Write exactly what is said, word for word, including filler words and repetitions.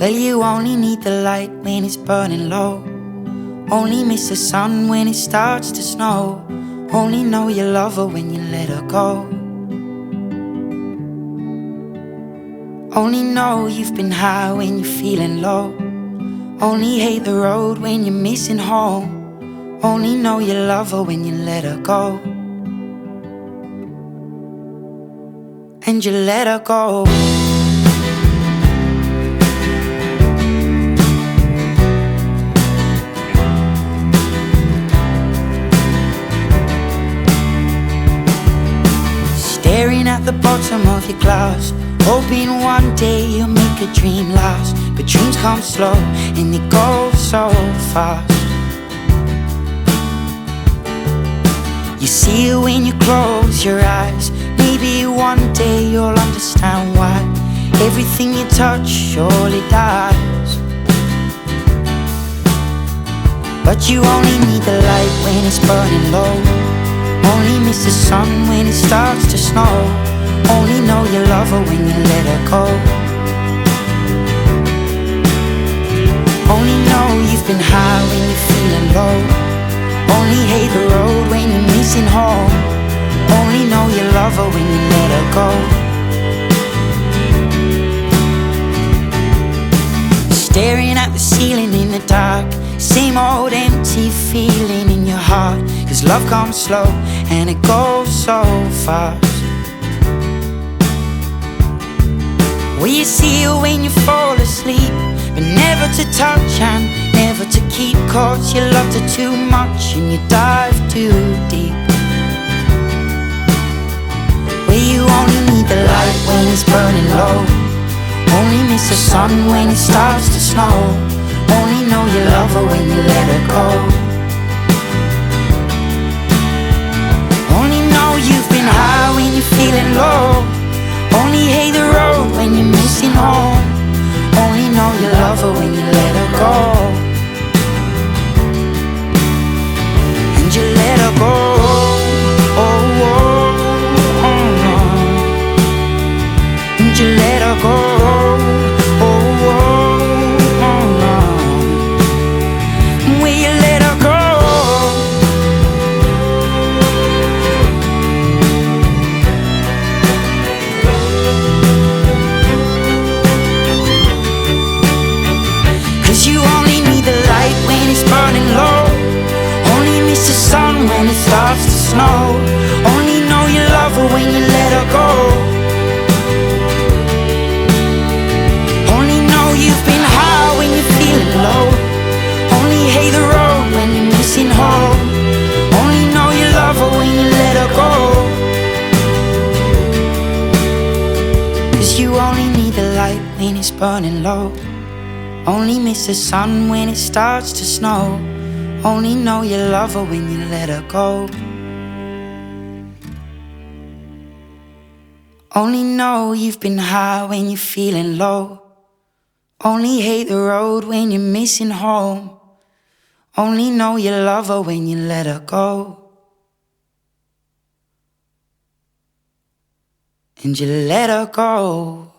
Well, you only need the light when it's burning low. Only miss the sun when it starts to snow. Only know you love her when you let her go. Only know you've been high when you're feeling low. Only hate the road when you're missing home. Only know you love her when you let her go. And you let her go. Staring at the bottom of your glass, hoping one day you'll make a dream last. But dreams come slow and they go so fast. You see it when you close your eyes. Maybe one day you'll understand why everything you touch surely dies. But you only need the light when it's burning low. Only miss the sun when it starts to snow. Only know you love her when you let her go. Only know you've been high when you're feeling low. Only hate the road when you're missing home. Only know you love her when you let her go. Staring at the ceiling in the dark, same old empty feeling in your heart. Cause love comes slow and it goes so fast. Well, you see her when you fall asleep, but never to touch and never to keep. Cause you loved her too much and you dive too deep. Well, you only need the light when it's burning low. Only miss the sun when it starts to snow. Only know you love her when you let her go. Only know you've been high when you're feeling low. Only hate the road when you're missing home. Only know you love her when you let her go. And you let her go. Oh, oh, oh, oh. And you let her go. When it starts to snow, only know you love her when you let her go. Only know you've been high when you're feeling low. Only hate the road when you're missing home. Only know you love her when you let her go. Cause you only need the light when it's burning low. Only miss the sun when it starts to snow. Only know you love her when you let her go. Only know you've been high when you're feeling low. Only hate the road when you're missing home. Only know you love her when you let her go. And you let her go.